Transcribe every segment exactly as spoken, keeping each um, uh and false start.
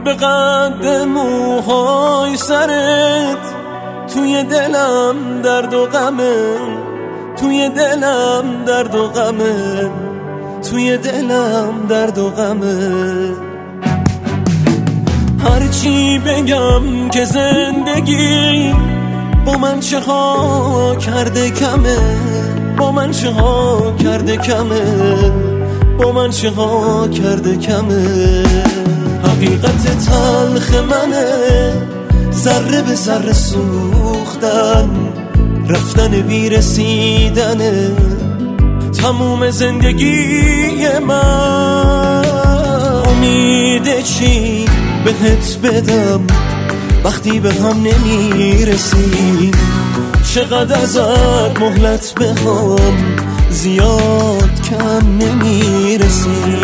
به قد موهای سرت توی دلم درد و غمه، توی دلم درد و غمه، توی دلم درد و غمه. هرچی بگم که زندگی با من چه ها کرده کمه، با من چه ها کرده کمه، با من چه ها کرده کمه. حقیقت تلخ منه ذره به ذره سوختن، رفتن بی رسیدنه تموم زندگی من. امید چی بهت بدم وقتی به هم نمیرسی، چقدر ازت مهلت بخوام زیاد کم نمیرسی.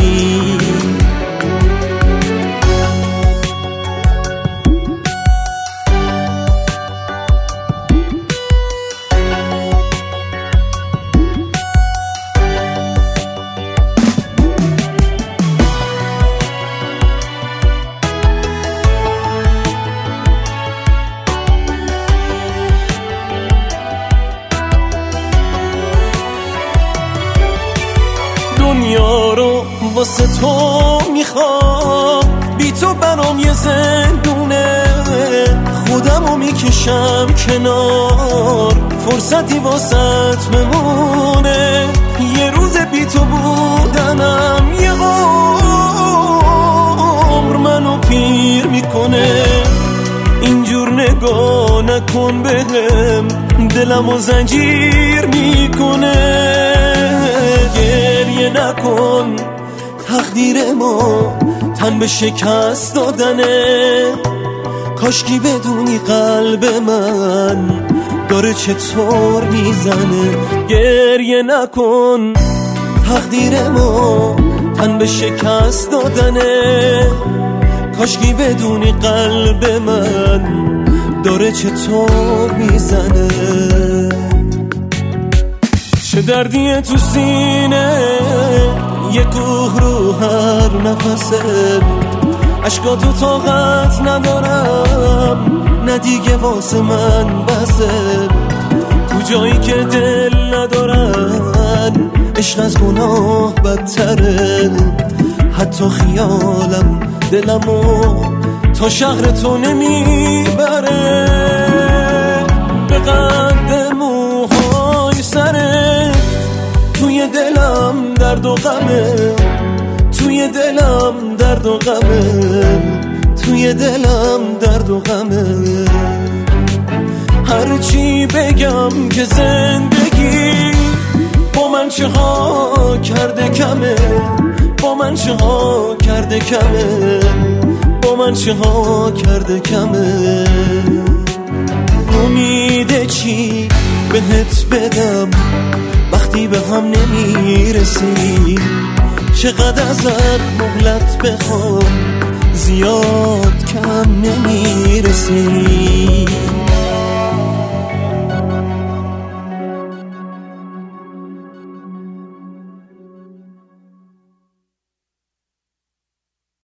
دنیا رو واسه تو میخوام، بی تو برام یه زندونه، خودمو میکشم کنار فرصتی واسط بمونه. یه روز بی تو بودنم یه عمر منو پیر میکنه. اینجور نگاه نکن بهم دلمو زنجیر میکنه. گریه نکن تقدیر ما تن به شکست دادنه، کاشکی بدونی قلب من داره چطور میزنه. گریه نکن تقدیر ما تن به شکست دادنه، کاشکی بدونی قلب من داره چطور میزنه. چه دردیه تو سینه یه کوه رو هر نفسه، عشقاتو طاقت ندارم نه دیگه واسه من بسه. تو جایی که دل ندارن عشق از گناه بدتره، حتی خیالم دلمو تا شهر تو نمیبره. به قد موهای سره توی دلم درد و غمه، توی دلم درد و غمه، توی دلم درد و غمه. هرچی بگم که زندگی با من چه ها کرده کمه، با من چه ها کرده کمه، با من چه ها کرده کمه. امید چی بهت بدم وقتی به هم نمیرسی، چقدر ازت مهلت بخوام زیاد کم نمیرسی.